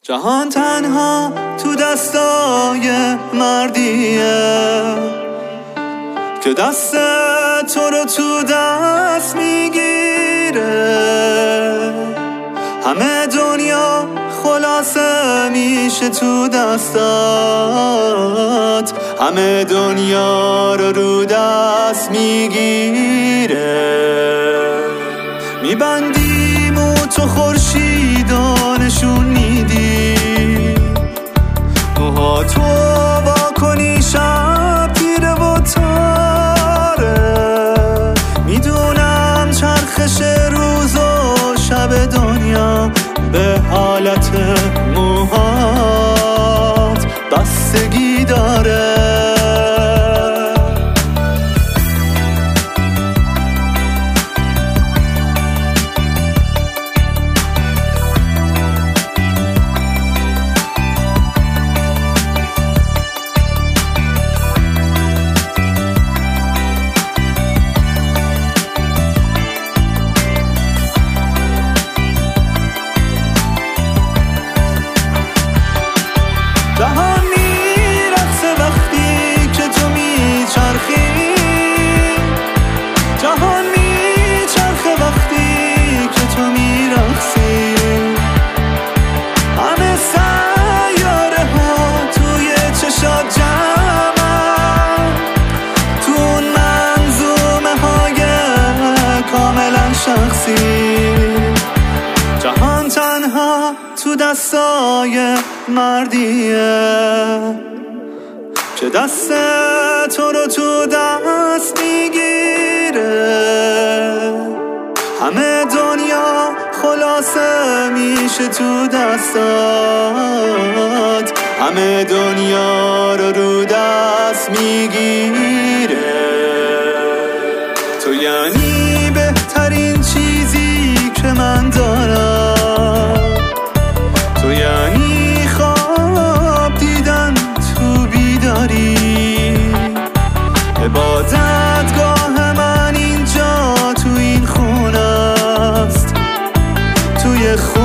جهان تنها تو دستای مردیه که دست تو رو تو دست میگیره. همه دنیا خلاصه میشه تو دستات، همه دنیا رو دست میگیره. میبندیم و تو خورشید و نشون میدی، موها تو وا کنی شب تیره و تاره. میدونم چرخش روز و شب دنیا به حالت موهات بستگی داره. جهان میرقصه وقتی که تو میچرخی، جهان میچرخه وقتی که تو میرقصی. همه سیاره ها توی چشات جمعن، تو اون منظومه های کاملا شخصی. جهان تنها تو دستای مردیه که دست تو رو تو دست میگیره. همه دنیا خلاصه میشه تو دستات، همه دنیا رو دست میگیره. تو یعنی بهترین چیزی که من دارم، تو یعنی خواب دیدن تو بیداری. عبادتگاه من اینجا تو این خونه است، توی خونه